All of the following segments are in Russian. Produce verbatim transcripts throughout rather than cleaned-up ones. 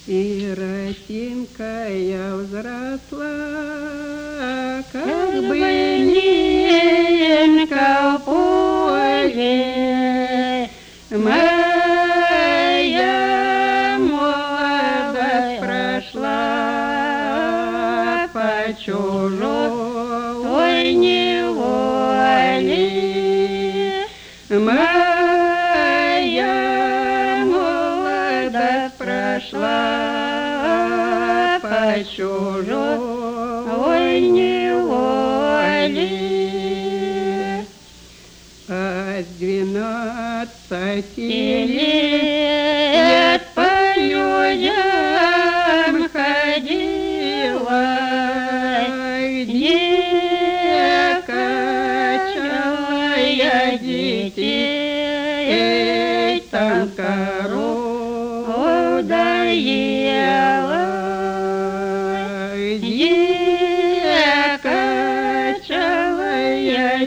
Сиротинка я взросла, как былинка в поле. Моя молодость прошла по чужой неволе. Моя молодость прошла по чужой неволе. А с двенадцати лет по людям ходила, где качала я детей, там корову доела. Где качала я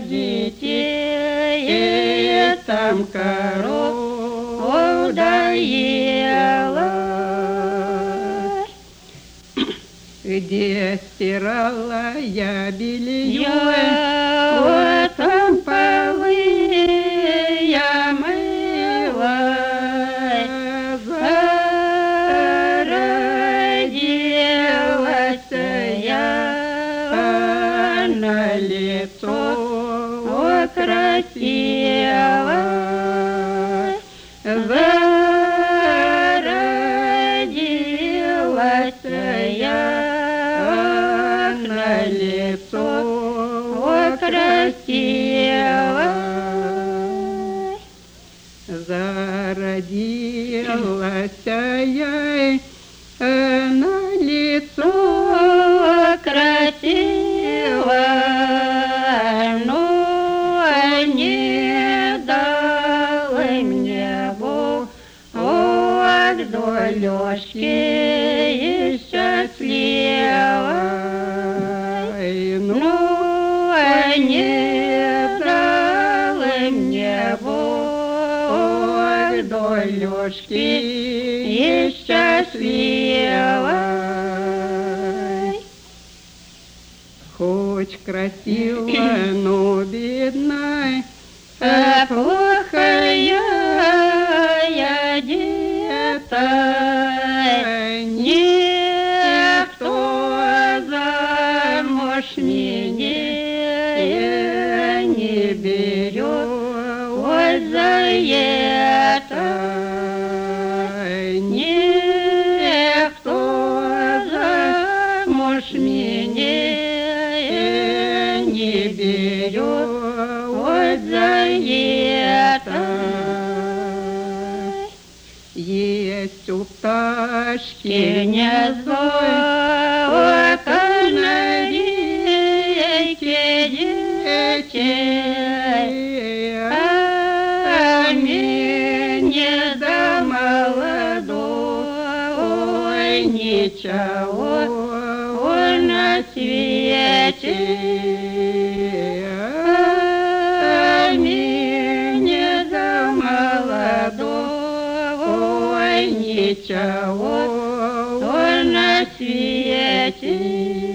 детей, там корову доела. Где стирала я белье, вот там полы я мыла. Зародилась я на лицо красиво. Зародилась я на лицо красиво. Зародилась я на лицо красиво, но не дала мне Бог долёшки счастливой. Ну, не дала мне Бог долёшки счастливой. Хоть красиво, но бедна, а плохая я одета. Никто замуж меня не берет вот за это. Никто замуж меня не берет вот за это. Есть у пташки гнездо, канарейки детей, а мне да молодой ничего на свете. А мне да молодой ничего на свете.